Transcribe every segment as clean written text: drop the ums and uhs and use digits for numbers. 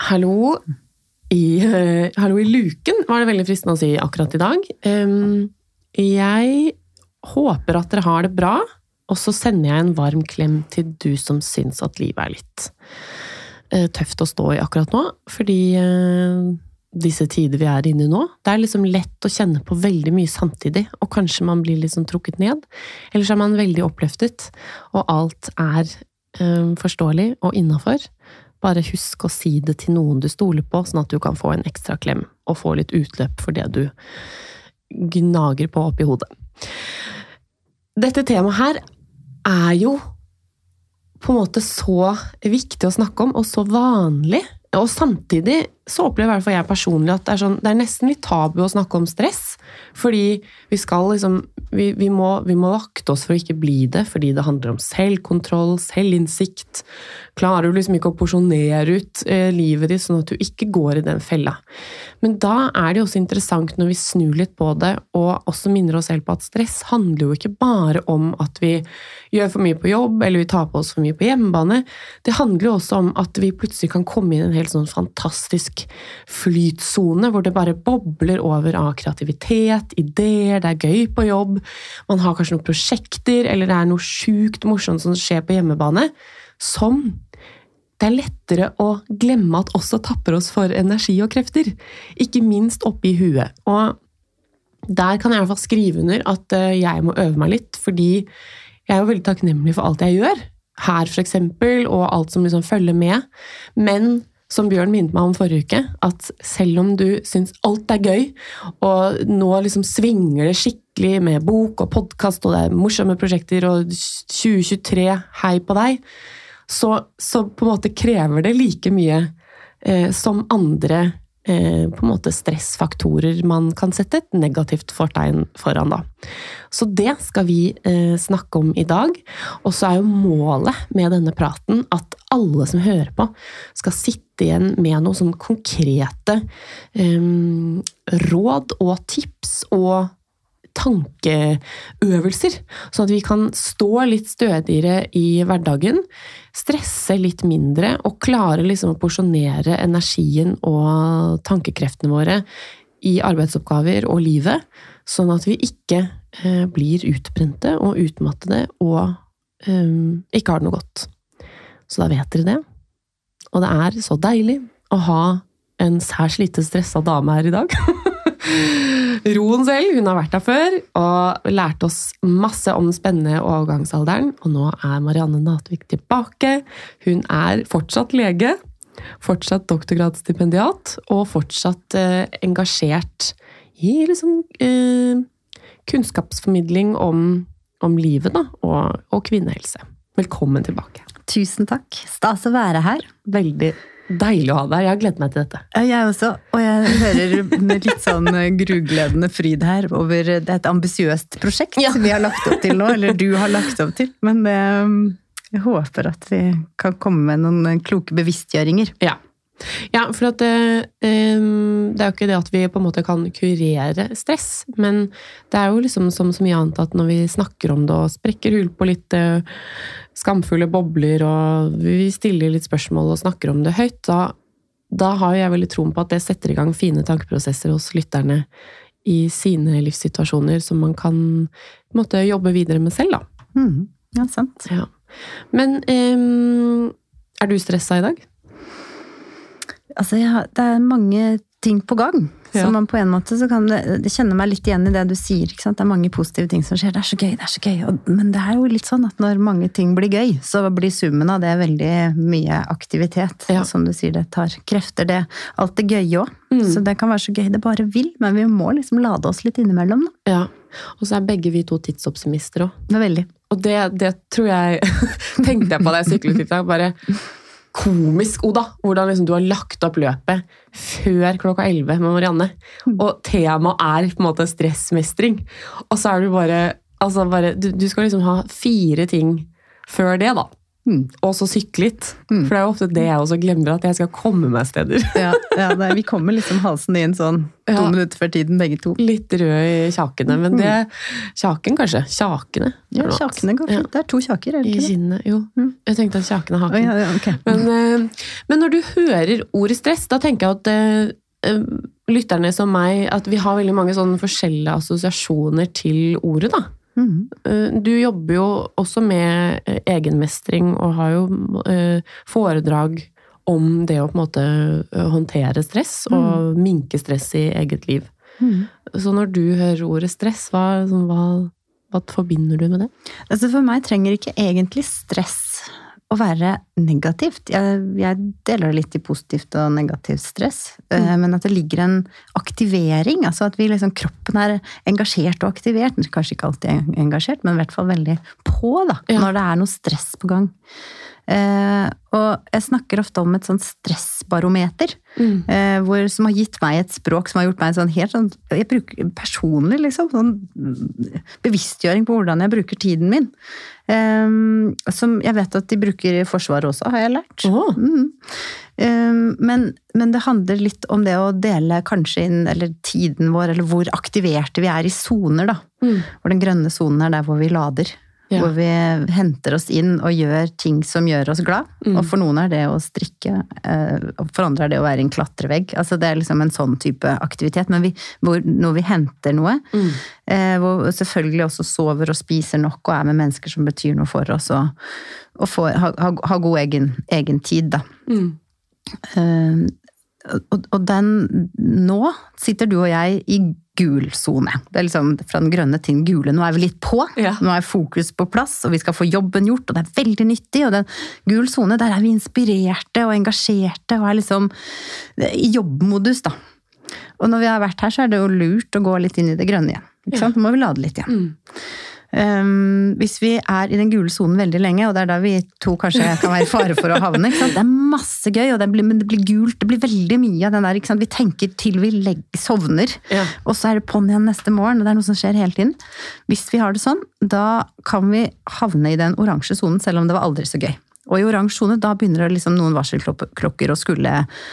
Hallo hallo I luken, var det veldig fristende å si akkurat I dag. Jeg håper at dere har det bra, og så sender jeg en varm klem til du som syns at livet litt tøft å stå I akkurat nå, fordi disse tider vi inne I nå, det liksom lett å kjenne på veldig mye samtidig, og kanskje man blir litt sånn trukket ned, eller så man veldig oppløftet, og alt forståelig og innenfor. Bare husk å si det til noen du stoler på, sånn at du kan få en ekstra klem og få litt utløp for det du gnager på oppi hodet. Dette temaet her jo på en måte så viktig å snakke om, og så vanlig. Og samtidig så opplever I hvert fall jeg personlig at det nesten litt tabu å snakke om stress, fordi vi skal liksom, vi må vakte oss for å ikke bli det, fordi det handler om selvkontroll, selvinnsikt. Klarer du liksom ikke å porsjonere ut livet ditt sånn at du ikke går I den fella. Men da det også interessant når vi snur litt på det, og også minner oss selv på at stress handler jo ikke bare om at vi gjør for mye på jobb, eller vi tar på oss for mye på hjemmebane. Det handler jo også om at vi plutselig kan komme I en helt sånn fantastisk flytsone, hvor det bare bobler over av kreativitet, ideer, det gøy på jobb, man har kanskje noen prosjekter, eller det noe sjukt morsomt som skjer på hjemmebane, som det lettere å glemme at også tapper oss for energi og krefter, ikke minst oppe I huet. Og der kan jeg I hvert fall skrive under at jeg må øve meg litt, fordi jeg jo veldig takknemlig for alt jeg gjør, her for eksempel, og alt som liksom følger med, men som Bjørn minnet meg om forrige uke, at selv om du synes alt gøy, og nå liksom svinger det skikkelig med bok og podcast, og det morsomme prosjekter, og 2023, hei på deg, så på en måte krever det like mye som andre på en måte stressfaktorer man kan sette et negativt fortegn foran da. Så det skal vi snakke om I dag, og så jo målet med denne praten at alle som hører på skal sitte igjen med noen sånn konkrete råd og tips og tankeøvelser, sånn at vi kan stå litt stødigere I hverdagen, stresse litt mindre og klare liksom å porsjonere energien og tankekreftene våre I arbeidsoppgaver og livet, sånn at vi ikke blir utbrente og utmattede og ikke har det noe godt. Så da vet dere det. Og det så deilig å ha en særs lite stresset dame her I dag. Roen selv, hun har vært der før og lært oss masse om den spennende overgangsalderen, og nå Marianne Natvik tilbake. Hun fortsatt lege, fortsatt doktorgradsstipendiat og fortsatt engasjert I liksom, kunnskapsformidling om livet da, og kvinnehelse. Velkommen tilbake. Tusen takk. Stas å være her. Veldig deilig å ha deg. Jeg har gledet meg til dette. Jeg også, og jeg hører med litt sånn grugledende fryd her over det et ambisiøst prosjekt vi har lagt opp til nå, eller du har lagt opp til. Men jeg håper at vi kan komme med noen kloke bevisstgjøringer. Ja, for at det jo ikke det at vi på en måte kan kurere stress, men det jo liksom som så mye annet at når vi snakker om det og sprekker hull på litt skamfulle bobler, og vi stiller litt spørsmål og snakker om det høyt, da har jeg veldig troen på at det setter I gang fine tankeprosesser hos lytterne I sine livssituasjoner som man kan på en måte jobbe videre med selv da. Ja, sant. Ja. Men du stresset I dag? Altså, det mange ting på gang, så man på en måte så kan det kjenner meg litt igjen I det du sier, ikke sant? Det mange positive ting som skjer, det så gøy, men det jo litt sånn at når mange ting blir gøy, så blir summen av det veldig mye aktivitet, som du sier, det tar krefter, alt det gøye også, så det kan være så gøy det bare vil, men vi må liksom lade oss litt innimellom da. Ja, og så begge vi to tidsoptimister også. Det veldig. Og det tror jeg, tenkte jeg på det syklet I dag, bare komisk, Oda, hvordan liksom du har lagt opp løpet før klokka 11 med Marianne, og temaet på en måte stressmestring, og så du bare, altså du skal liksom ha 4 ting før det da, Og så sykle litt. For det er jo ofte det jeg også glemmer, at jeg skal komme meg steder. Vi kommer liksom halsen inn sånn 2 minutter før tiden, begge to. Litt rød i kjakene, men det kjaken kanskje. Kjakene. Ja, kjakene går fint. Det er 2 kjaker, er det ikke det? I kinnet, jo. Jeg tenkte at kjaken er haken. Okay. Men når du hører ordet stress, da tenker jeg at lytterne som meg, at vi har veldig mange sånne forskjellige assosiasjoner til ordet da. Du jobber jo også med egenmestring og har jo foredrag om det å på en måte håndtere stress og minke stress i eget liv. Så når du hører ordet stress, hva forbinder du med det? Altså for meg trenger ikke egentlig stress å være negativt. Jeg deler det litt i positivt og negativt stress, men at det ligger en aktivering, altså at vi liksom, kroppen er engasjert og aktivert, kanskje ikke alltid engasjert, men i hvert fall veldig på da, når det er noe stress på gang. Og jeg snakker ofte om et sånt stressbarometer, som har gitt meg et språk som har gjort meg sånn helt sånn, jeg bruker personlig liksom, sånn bevisstgjøring på hvordan jeg bruker tiden min. Som jeg vet at de bruker i Forsvaret også, har jeg lært. Men det handler litt om det å dele kanskje inn, eller tiden vår, eller hvor aktiverte vi er i zoner da. Hvor den grønne zonen er der hvor vi lader. Hvor vi henter oss inn og gjør ting som gjør oss glad. Og for noen er det å strikke, og for andre er det å være i en klatrevegg. Altså det er liksom en sånn type aktivitet, men når vi henter noe, hvor selvfølgelig også sover og spiser nok, og er med mennesker som betyr noe for oss, og ha god egen tid da. Og nå sitter du og jeg i gul zone. Det er liksom fra den grønne til den gule. Nå er vi litt på. Nå er fokus på plass, og vi skal få jobben gjort, og det er veldig nyttig. Og den gul zone, der er vi inspirerte og engasjerte, og er liksom i jobbmodus da. Og når vi har vært her, så er det jo lurt å gå litt inn i det grønne igjen. Ikke sant? Nå må vi lade litt igjen. Hvis vi er i den gule zonen veldig lenge, og det er da vi to kanskje kan være i fare for å havne, ikke sant? Det er masse gøy, men det blir gult, det blir veldig mye av den der, ikke sant? Vi tenker til vi sovner, og så er det på'n igjen neste morgen, og det er noe som skjer hele tiden. Hvis vi har det sånn, da kan vi havne i den oransje zonen, selv om det var aldri så gøy. Og i oransje zone, da begynner det liksom noen varselklokker å skulle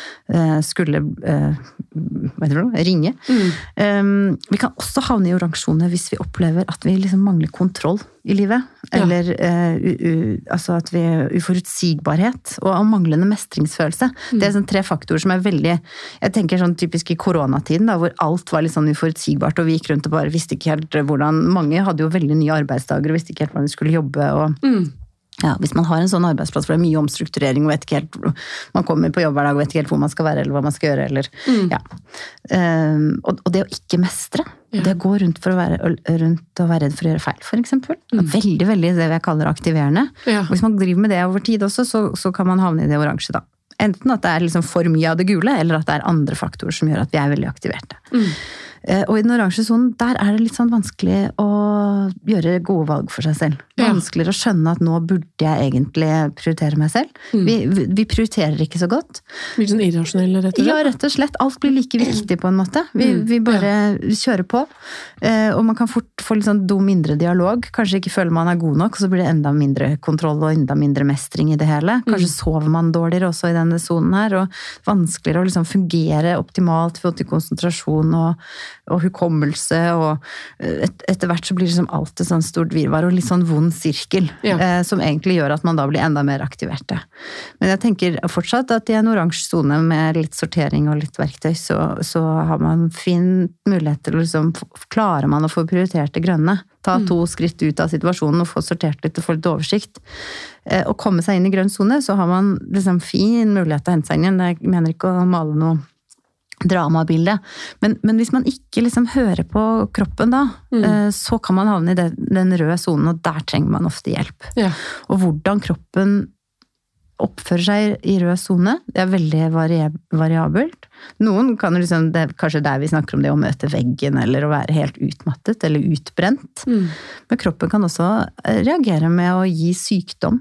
ringe. Vi kan også havne i oransje zone hvis vi opplever at vi liksom mangler kontroll i livet, eller altså at vi uforutsigbarhet og manglende mestringsfølelse. Det er sånn 3 faktorer som er veldig, jeg tenker sånn typisk i koronatiden, da, hvor alt var litt sånn uforutsigbart, og vi gikk rundt og bare visste ikke helt hvordan, mange hadde jo veldig nye arbeidsdager og visste ikke helt hvordan de skulle jobbe, og hvis man har en sånn arbeidsplass hvor det er mye omstrukturering og vet ikke helt, man kommer på jobb hver dag og vet ikke helt hvor man skal være eller hva man skal gjøre, eller, og det å ikke mestre, det å gå rundt og være redd for å gjøre feil, for eksempel. Veldig, veldig det jeg kaller aktiverende. Og hvis man driver med det over tid også, så kan man havne i det oransje da. Enten at det er liksom for mye av det gule, eller at det er andre faktorer som gjør at vi er veldig aktiverte. Og i den oransje zonen, der er det litt sånn vanskelig å gjøre gode valg for seg selv. Vanskeligere å skjønne at nå burde jeg egentlig prioritere meg selv. Vi prioriterer ikke så godt. Blir sånn irrasjonell, rett og slett? Ja, rett og slett. Alt blir like viktig på en måte. Vi bare kjører på. Og man kan fort få litt sånn mindre dialog. Kanskje ikke føler man er god nok, og så blir det enda mindre kontroll og enda mindre mestring i det hele. Kanskje sover man dårligere også i denne zonen her, og vanskeligere å liksom fungere optimalt for til konsentrasjon og hukommelse, og etter hvert så blir liksom alt et sånn stort virvar og litt sånn vond sirkel, som egentlig gjør at man da blir enda mer aktiverte. Men jeg tenker fortsatt at i en oransje zone med litt sortering og litt verktøy, så har man fin mulighet til å liksom, klarer man å få prioritert det grønne, ta 2 skritt ut av situasjonen og få sortert litt og få litt oversikt. Å komme seg inn i grønn zone, så har man liksom fin mulighet til å hente seg inn. Jeg mener ikke å male noe dramabilde. Men hvis man ikke liksom hører på kroppen da, så kan man havne i den røde zonen, og der trenger man ofte hjelp. Og hvordan kroppen oppfører seg i rød zone, det er veldig variabelt. Noen kan liksom, det er kanskje der vi snakker om det å møte veggen, eller å være helt utmattet, eller utbrent. Men kroppen kan også reagere med å gi sykdom.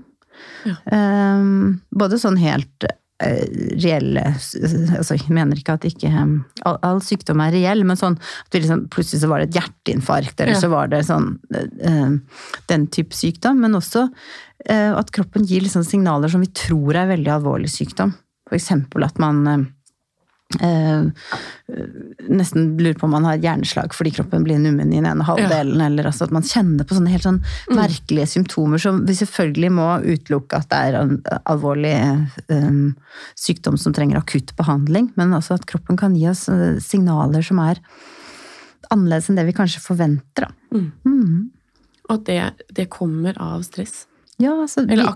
Både sånn helt reelle, altså jeg mener ikke at ikke all sykdom er reell, men sånn at vi liksom, plutselig så var det et hjerteinfarkt, eller så var det sånn den type sykdom, men også at kroppen gir liksom signaler som vi tror veldig alvorlig sykdom. For eksempel at man nesten lurer på om man har hjerneslag fordi kroppen blir nummen i den ene halvdelen, eller altså at man kjenner på sånne helt sånn merkelige symptomer som vi selvfølgelig må utelukke at det en alvorlig sykdom som trenger akutt behandling, men altså at kroppen kan gi oss signaler som annerledes enn det vi kanskje forventer. Og det kommer av stress? Ja, altså... Eller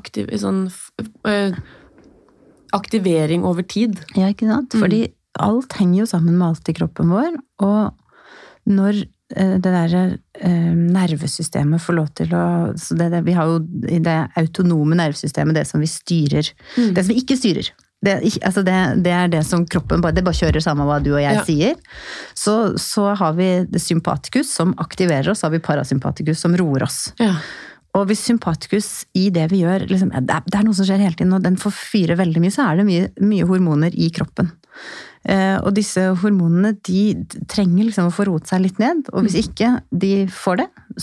aktivering over tid? Ja, ikke sant? Fordi alt henger jo sammen med alt i kroppen vår, og når det der nervesystemet får lov til å... Så vi har jo i det autonome nervesystemet det som vi styrer. Det som vi ikke styrer. Det det som kroppen det bare kjører sammen hva du og jeg sier. Så har vi det sympatikus som aktiverer oss, så har vi parasympatikus som roer oss. Ja. Og hvis sympatikus i det vi gjør, liksom, det noe som skjer hele tiden, og den får fyre veldig mye, så det mye hormoner i kroppen. Og disse hormonene, de trenger liksom å få roet seg litt ned, og hvis ikke de får det,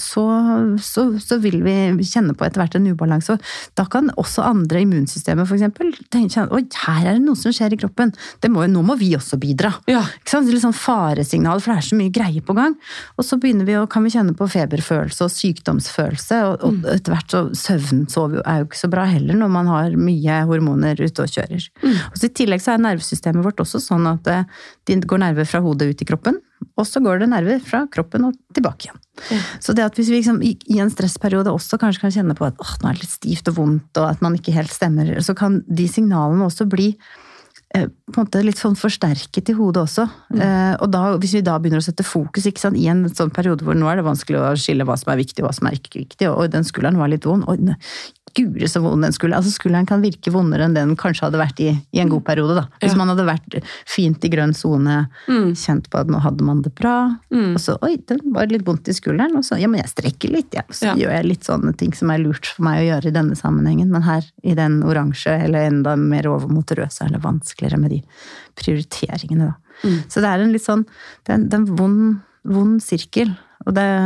så vil vi kjenne på etter hvert en ubalanse. Da kan også andre immunsystemer for eksempel tenke, oi, her det noe som skjer i kroppen, nå må vi også bidra. Ja. Ikke sant? Det litt sånn faresignal, for det så mye greier på gang. Og så kan vi kjenne på feberfølelse og sykdomsfølelse, og etter hvert så søvn jo ikke så bra heller når man har mye hormoner ute og kjører. Og så i tillegg så nervesystemet vårt også sånn at det går nerver fra hodet ut i kroppen, og så går det nerver fra kroppen og tilbake igjen. Ja. Så det at hvis vi liksom, i en stressperiode også kanskje kan kjenne på at nå det litt stivt og vondt, og at man ikke helt stemmer, så kan de signalene også bli på en måte litt sånn forsterket i hodet også. Og hvis vi da begynner å sette fokus, ikke sant, i en sånn periode hvor nå det vanskelig å skille hva som viktig og hva som ikke viktig, og den skulderen var litt vond, og gure så vond den skulderen. Altså skulderen kan virke vondere enn den kanskje hadde vært i en god periode da. Hvis man hadde vært fint i grønn zone, kjent på at nå hadde man det bra, og så, oi, den var litt vondt i skulderen, og så, ja, men jeg strekker litt, ja. Så gjør jeg litt sånne ting som lurt for meg å gjøre i denne sammenhengen, men her i den oransje, eller enda mer over mot rød, så det vanskeligere med de prioriteringene da. Så det en litt sånn, det en vond sirkel, og det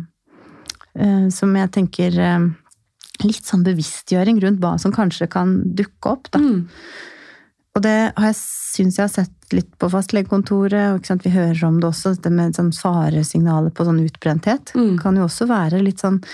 som jeg tenker litt sånn bevisstgjøring rundt hva som kanskje kan dukke opp da. Og det synes jeg har sett litt på fastlegekontoret, og ikke sant, vi hører om det også, det med sånn faresignaler på sånn utbrenthet, kan jo også være litt sånn,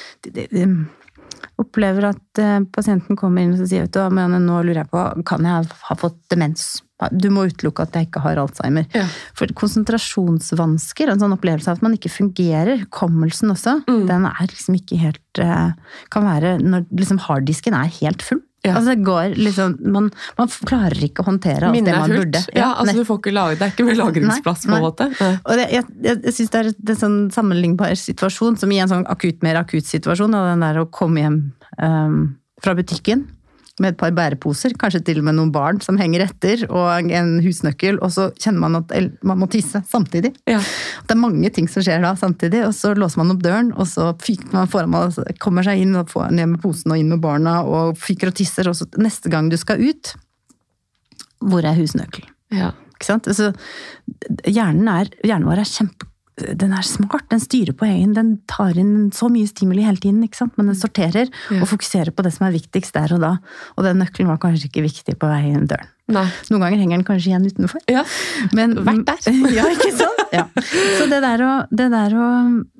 opplever at pasienten kommer inn og sier, vet du, men nå lurer jeg på, kan jeg ha fått demens? Du må utelukke at jeg ikke har Alzheimer. Ja. For konsentrasjonsvansker, en sånn opplevelse av at man ikke fungerer, kommelsen også, den liksom ikke helt, kan være når liksom harddisken helt full. Ja. Altså det går liksom, man klarer ikke å håndtere alt det man burde. Ja, altså du får ikke det ikke mer lagringsplass på en måte. Og jeg synes det en sånn sammenlignbar situasjon, som i en sånn mer akutt situasjon, og den der å komme hjem fra butikken, med et par bæreposer, kanskje til og med noen barn som henger etter, og en husnøkkel, og så kjenner man at man må tisse samtidig. Ja. Det mange ting som skjer da samtidig, og så låser man opp døren, og så fyker man foran man, kommer seg inn, og får ned med posen og inn med barna, og fyker og tisser, og så neste gang du skal ut, hvor husnøkkel? Ja. Ikke sant? Altså, hjernen vår den smart, den styrer på egen, den tar inn så mye stimuli hele tiden, ikke sant? Men den sorterer og fokuserer på det som viktigst der og da, og den nøkkelen var kanskje ikke viktig på vei inn døren. Nei. Noen ganger henger den kanskje igjen utenfor. Ja, men vært der. Ja, ikke sant? Ja. Så det der å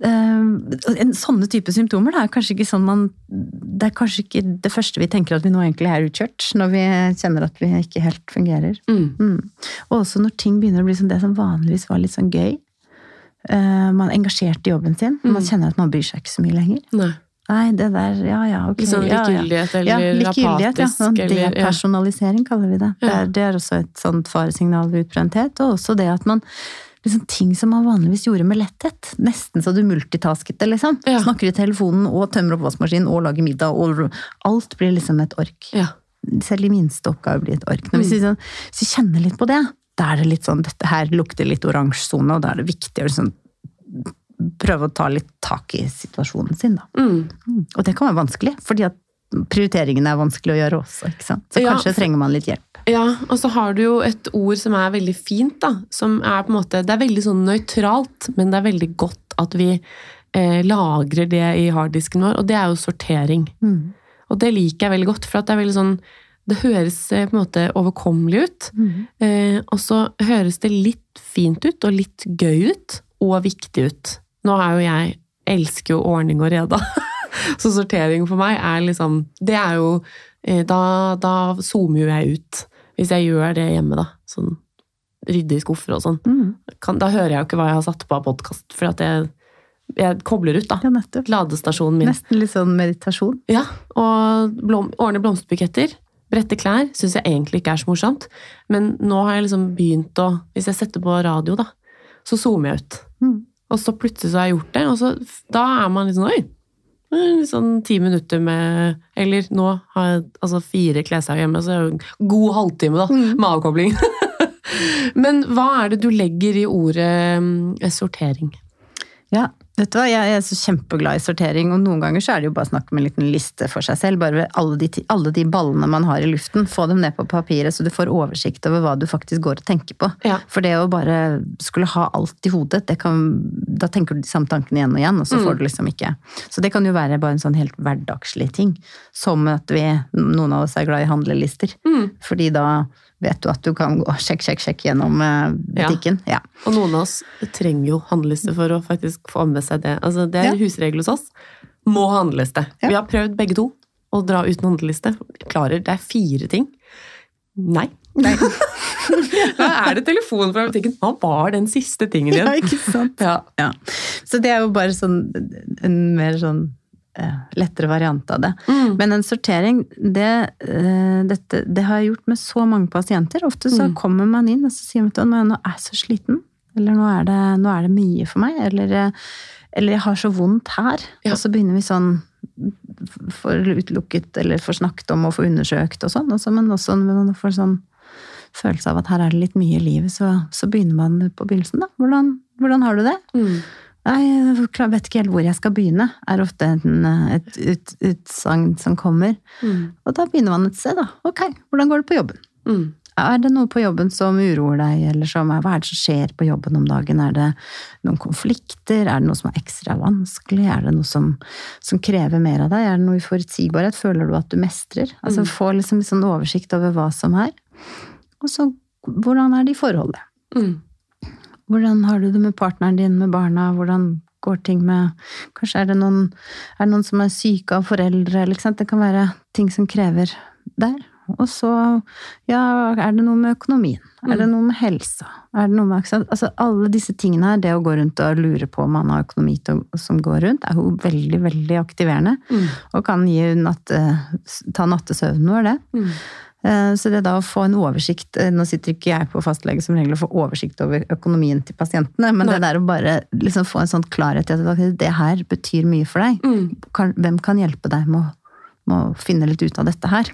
sånne type symptomer, det kanskje ikke sånn det kanskje ikke det første vi tenker at vi nå egentlig utkjørt, når vi kjenner at vi ikke helt fungerer. Og også når ting begynner å bli sånn det som vanligvis var litt sånn gøy, man engasjert i jobben sin, man kjenner at man bryr seg ikke så mye lenger. Nei, det der, ok. Litt sånn likegyldighet eller apatisk. Eller depersonalisering kaller vi det. Det også et sånt faresignal ved utbrenthet, og også det at man liksom ting som man vanligvis gjorde med letthet, nesten så du multitasket det liksom. Snakker i telefonen, og tømmer opp vaskemaskinen, og lager middag, og alt blir liksom et ork. Selv de minste oppgaver blir et ork. Hvis vi kjenner litt på det, da det litt sånn, dette her lukter litt oransje zone, og da det viktig å liksom prøve å ta litt tak i situasjonen sin da. Og det kan være vanskelig, fordi at prioriteringene vanskelig å gjøre også, ikke sant? Så kanskje trenger man litt hjelp. Ja, og så har du jo et ord som veldig fint da, som på en måte, det veldig sånn nøytralt, men det veldig godt at vi lagrer det i harddisken vår, og det jo sortering. Og det liker jeg veldig godt, for at det veldig sånn, det høres på en måte overkommelig ut, og så høres det litt fint ut, og litt gøy ut, og viktig ut. Nå jo jeg, elsker jo ordning og reda, så sortering for meg liksom, det jo, da zoomer jo jeg ut, hvis jeg gjør det hjemme da, sånn, rydde I skuffer og sånn. Da hører jeg jo ikke hva jeg har satt på av podcast, for at jeg kobler ut da. Ja, nettopp. Ladestasjonen min. Nesten litt sånn meditasjon. Ja, og ordne blomsterbuketter, brette klær, synes jeg egentlig ikke så morsomt. Men nå har jeg liksom begynt å, hvis jeg setter på radio da, så zoomer jeg ut. Og så plutselig så har jeg gjort det, og så, da man litt sånn, sånn 10 minutter med, eller nå har jeg altså 4 kleshaug hjemme, så det en god halvtime da, med avkobling. Men hva det du legger I ordet sortering? Ja, vet du hva, jeg så kjempeglad I sortering, og noen ganger så det jo bare snakk om en liten liste for seg selv, bare alle de ballene man har I luften, få dem ned på papiret, så du får oversikt over hva du faktisk går og tenker på. Ja. For det å bare skulle ha alt I hodet, da tenker du de samme tankene igjen og igjen, og så får du liksom ikke. Så det kan jo være bare en sånn helt hverdagslig ting, som at noen av oss glad I handlelister, fordi da vet du at du kan gå sjekk gjennom butikken. Ja. Og noen av oss trenger jo handleliste for å faktisk få med seg det. Altså, det husregel hos oss. Må ha handleliste. Ja. Vi har prøvd begge to å dra uten handleliste. Klarer, det 4 ting. Nei. Da det telefon fra butikken. Hva var den siste tingen din? Ja, ikke sant? Ja. Så det jo bare sånn, en mer sånn lettere variant av det. Men en sortering, det har jeg gjort med så mange pasienter. Ofte så kommer man inn og så sier man, nå jeg så sliten, eller nå det mye for meg, eller jeg har så vondt her. Ja. Og så begynner vi sånn, for utelukket, eller for snakket om, og for undersøkt og sånn, men også når man får sånn følelse av at her det litt mye I livet, så begynner man på begynnelsen da. Hvordan har du det? Jeg vet ikke helt hvor jeg skal begynne, ofte et utsagn som kommer. Og da begynner man et sted da. Ok, hvordan går det på jobben? Det noe på jobben som uroer deg, eller hva det som skjer på jobben om dagen? Det noen konflikter? Det noe som ekstra vanskelig? Det noe som krever mer av deg? Det noe uforutsigbarhet? Føler du at du mestrer? Altså få liksom sånn oversikt over hva som Og så, hvordan det I forholdet? Hvordan har du det med partneren din, med barna? Hvordan går ting med... Kanskje det noen som syke av foreldre, eller ikke sant? Det kan være ting som krever der. Og så, det noe med økonomien? Det noe med helsa? Det noe med... Altså, alle disse tingene her, det å gå rundt og lure på om man har økonomi som går rundt, jo veldig, veldig aktiverende. Og kan ta nattesøvn når det. Så det da å få en oversikt, nå sitter ikke jeg på fastlege som regel å få oversikt over økonomien til pasientene, men det der å bare liksom få en sånn klarhet til at det her betyr mye for deg. Hvem kan hjelpe deg med å finne litt ut av dette her?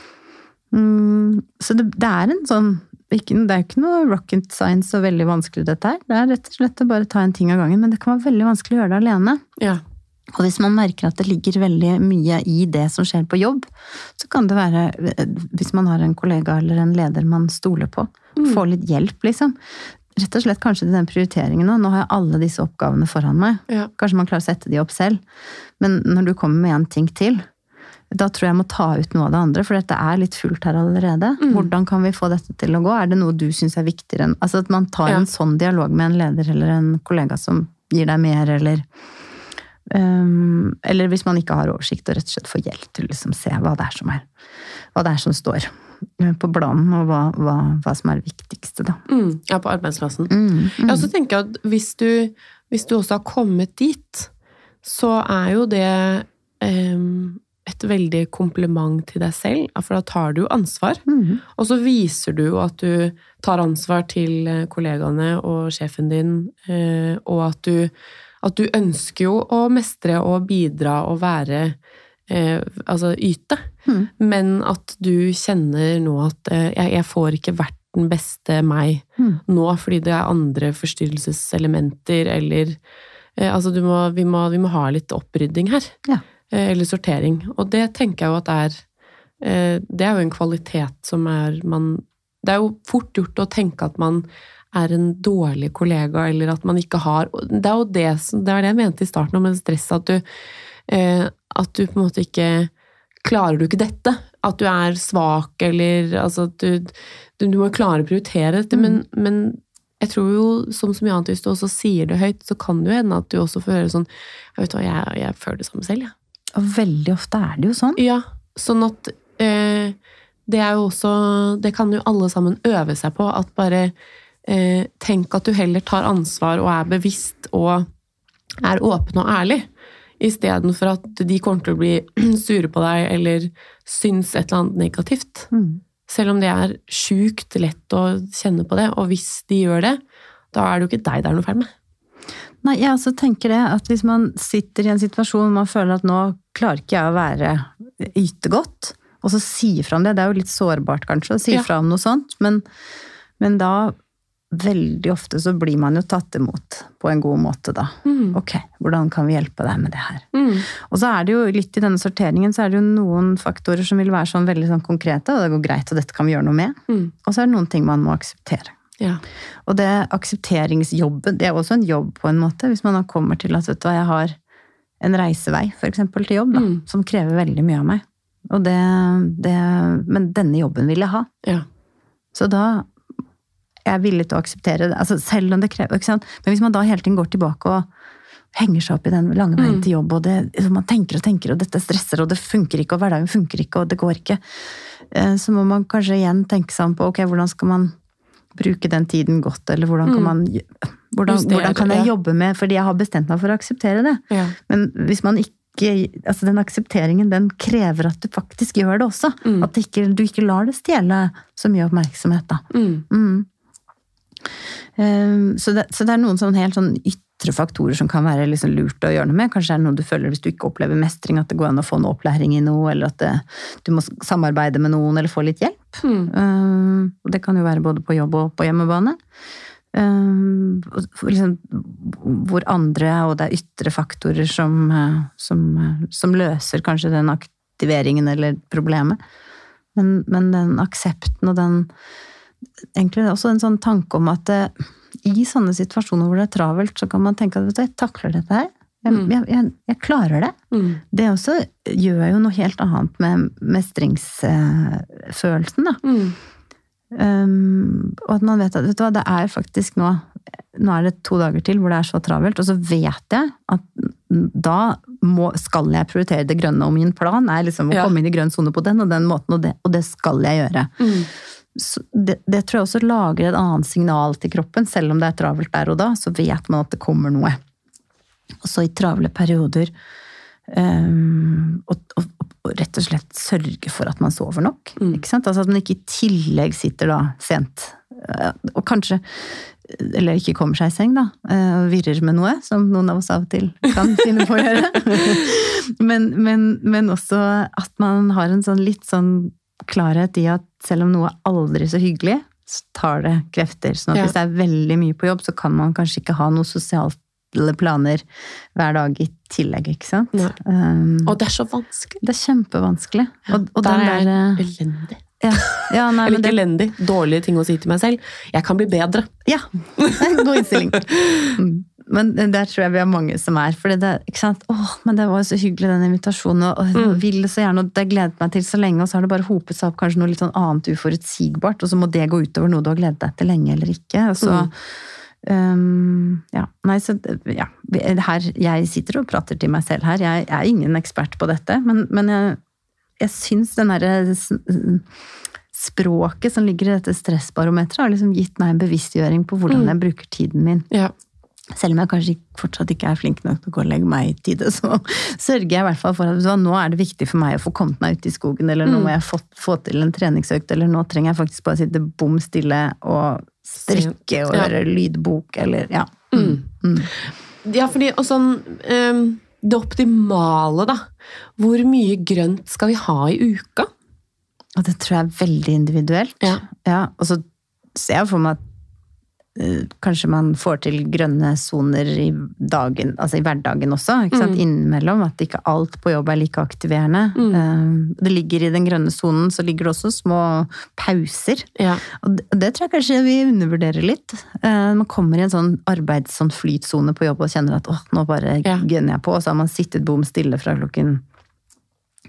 Så det en sånn, det ikke noe rocket science så veldig vanskelig dette her. Det rett og slett å bare ta en ting av gangen, men det kan være veldig vanskelig å gjøre det alene. Ja. Og hvis man merker at det ligger veldig mye I det som skjer på jobb, så kan det være, hvis man har en kollega eller en leder man stoler på, få litt hjelp liksom. Rett og slett kanskje til den prioriteringen nå har jeg alle disse oppgavene foran meg. Ja. Kanskje man klarer å sette de opp selv. Men når du kommer med en ting til, da tror jeg må ta ut noe av det andre, for dette litt fullt her allerede. Hvordan kan vi få dette til å gå? Det noe du synes viktigere enn... Altså at man tar en sånn dialog med en leder eller en kollega som gir deg mer, eller hvis man ikke har oversikt og rett og slett får hjelp til å liksom se hva det som står på planen, og hva som det viktigste da. Ja, på arbeidsplassen. Jeg også tenker at hvis du også har kommet dit, så jo det et veldig kompliment til deg selv, for da tar du ansvar, og så viser du at du tar ansvar til kollegaene og sjefen din, og at du ønsker jo å mestre og bidra og være, altså yte, men at du kjenner nå at jeg får ikke vært den beste meg nå, fordi det andre forstyrrelseselementer, eller altså vi må ha litt opprydding her, eller sortering, og det tenker jeg jo at det jo en kvalitet som det jo fort gjort å tenke at man en dårlig kollega, eller at man ikke har, det jo det jeg mente I starten om stress, at du på en måte ikke klarer du ikke dette? At du svak, eller altså, du må klare å prioritere dette, men jeg tror jo, som så mye annet, hvis du også sier det høyt, så kan det jo hende at du også får høre sånn, jeg vet hva, jeg føler det samme selv, ja. Og veldig ofte det jo sånn. Ja, sånn at det jo også, det kan jo alle sammen øve seg på, at bare tenk at du heller tar ansvar og bevisst og åpen og ærlig, i stedet for at de kommer til å bli sure på deg, eller syns et eller annet negativt. Selv om det sjukt lett å kjenne på det, og hvis de gjør det, da det jo ikke deg det noe feil med. Nei, jeg også tenker det, at hvis man sitter i en situasjon hvor man føler at nå klarer ikke jeg å yte godt, og så sier fra om det jo litt sårbart kanskje, å si fra om noe sånt, men da veldig ofte så blir man jo tatt imot på en god måte da. Ok, hvordan kan vi hjelpe deg med det her? Og så det jo litt i denne sorteringen, så det jo noen faktorer som vil være sånn veldig sånn konkrete, og det går greit, og dette kan vi gjøre noe med. Og så det noen ting man må akseptere. Ja. Og det aksepteringsjobben, det også en jobb på en måte, hvis man da kommer til at, vet du hva, jeg har en reisevei, for eksempel til jobb da, som krever veldig mye av meg. Og men denne jobben vil jeg ha. Ja. Så da jeg villig til å akseptere det, altså selv om det krever, ikke sant? Men hvis man da hele tiden går tilbake og henger seg opp i den lange veien til jobb, og man tenker, og dette stresser, og det funker ikke, og hverdagen funker ikke, og det går ikke, så må man kanskje igjen tenke seg på, ok, hvordan skal man bruke den tiden godt, eller hvordan kan man, hvordan kan jeg jobbe med, fordi jeg har bestemt meg for å akseptere det. Ja. Men hvis man ikke, altså den aksepteringen, den krever at du faktisk gjør det også, at du ikke lar det stjele så mye oppmerksomhet da. Så det noen sånn helt sånn ytre faktorer som kan være liksom lurt å gjøre noe med. Kanskje det noe du føler hvis du ikke opplever mestring, at det går an å få en opplæring i noe, eller at du må samarbeide med noen, eller få litt hjelp. Det kan jo være både på jobb og på hjemmebane. Liksom, hvor andre, og det ytre faktorer som løser kanskje den aktiveringen eller problemet. Men den aksepten og den egentlig det også en sånn tanke om at i sånne situasjoner hvor det travelt, så kan man tenke at jeg takler dette her. Jeg klarer det. Det også gjør jo noe helt annet med mestringsfølelsen da. Og at man vet at, vet du hva, det faktisk nå det 2 dager til hvor det så travelt, og så vet jeg at da skal jeg prioritere det grønne, og min plan liksom å komme inn i grønn zone på den og den måten, og det skal jeg gjøre. Så det tror jeg også lager et annet signal til kroppen, selv om det travelt der og da, så vet man at det kommer noe. Og så i travle perioder, og rett og slett sørge for at man sover nok, ikke sant? Altså at man ikke i tillegg sitter da sent, og kanskje, eller ikke kommer seg i seng da, og virrer med noe, som noen av oss av og til kan finne på å gjøre. men også at man har en sånn litt sånn klarhet i at selv om noe aldri så hyggelig, så tar det krefter. Sånn at hvis det veldig mye på jobb, så kan man kanskje ikke ha noe sosiale planer hver dag i tillegg, ikke sant? Og det så vanskelig. Det kjempevanskelig. Og der elendig. Nei, eller ikke elendig, dårlige ting å si til meg selv. Jeg kan bli bedre. Ja, god innstilling. Men der tror jeg vi har mange som fordi det, ikke sant? Men det var jo så hyggelig den invitasjonen, og jeg ville så gjerne, og det gledet meg til så lenge, og så har det bare hopet seg opp kanskje noe litt sånn annet uforutsigbart, og så må det gå utover noe du har gledet deg til lenge eller ikke, og så her, jeg sitter og prater til meg selv her, jeg ingen ekspert på dette, men jeg synes den der språket som ligger i dette stressbarometret har liksom gitt meg en bevisstgjøring på hvordan jeg bruker tiden min. Ja. Selv om jeg kanskje fortsatt ikke flink nok til å gå og legge meg i tide, så sørger jeg i hvert fall for at nå det viktig for meg å få kommet meg ut i skogen, eller nå må jeg få til en treningsøkt, eller nå trenger jeg faktisk bare å sitte bom stille og strikke og høre lydbok, eller Ja, fordi og sånn det optimale da, hvor mye grønt skal vi ha i uka? Og det tror jeg veldig individuelt. Ja, og så ser jeg for meg at kanskje man får til grønne zoner i dagen, altså i hverdagen også, ikke sant? Innimellom, at ikke alt på jobb like aktiverende. Det ligger i den grønne zonen, så ligger det også små pauser. Og det tror jeg kanskje vi undervurderer litt. Man kommer i en sånn flytzone på jobb og kjenner at nå bare gønner jeg på, og så har man sittet bom stille fra klokken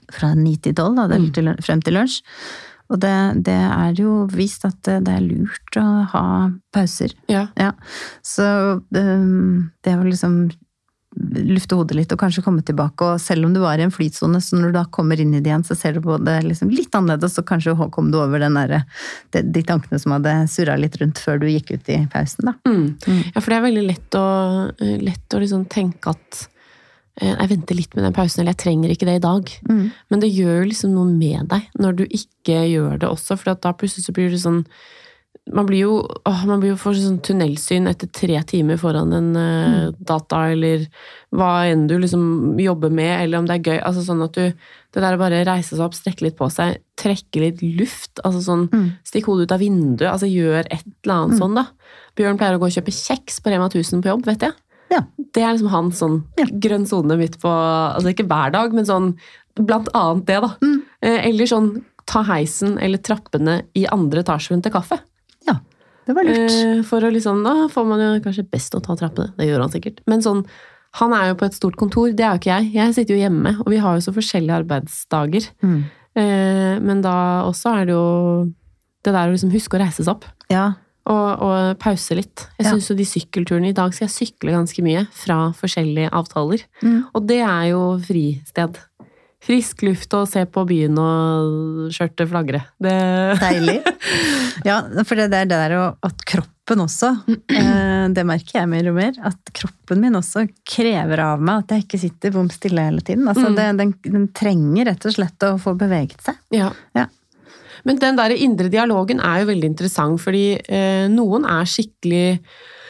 fra 9 til 12, da, eller frem til lunsj. Og det jo vist at det lurt å ha pauser. Ja. Så det å liksom lufte hodet litt og kanskje komme tilbake, og selv om du var i en flytsone, så når du da kommer inn i det igjen, så ser du på det liksom litt annerledes, så kanskje kom du over de tankene som hadde surret litt rundt før du gikk ut i pausen da. Ja, for det veldig lett å liksom tenke at jeg venter litt med den pausen, eller jeg trenger ikke det i dag. Men det gjør jo liksom noe med deg når du ikke gjør det også, for da plutselig så blir det sånn, man blir jo for sånn tunnelsyn etter 3 timer foran en data, eller hva enn du liksom jobber med, eller om det gøy, altså sånn at det der å bare reise seg opp, strekke litt på seg, trekke litt luft, altså sånn, stikk hodet ut av vinduet, altså gjør et eller annet sånn da. Bjørn pleier å gå og kjøpe kjeks på Rema 1000 på jobb, vet jeg. Ja. Det liksom hans sånn grønn zone midt på, altså ikke hver dag, men sånn, blant annet det da. Eller sånn, ta heisen eller trappene i andre etasjen til kaffe. Ja, det var lurt. For å liksom, da får man jo kanskje best å ta trappene, det gjør han sikkert. Men sånn, han jo på et stort kontor, det jo ikke jeg. Jeg sitter jo hjemme, og vi har jo så forskjellige arbeidsdager. Men da også det jo det der å liksom huske å reise seg opp. Ja. Og pause litt. Jeg synes jo de sykkelturene i dag skal jeg sykle ganske mye fra forskjellige avtaler. Og det jo fristed. Frisk luft og se på byen og skjørte flagre. Deilig. Ja, for det der at kroppen også, det merker jeg mer og mer, at kroppen min også krever av meg at jeg ikke sitter bom stille hele tiden. Altså, den trenger rett og slett å få beveget seg. Ja. Men den der indre dialogen jo veldig interessant, fordi noen skikkelig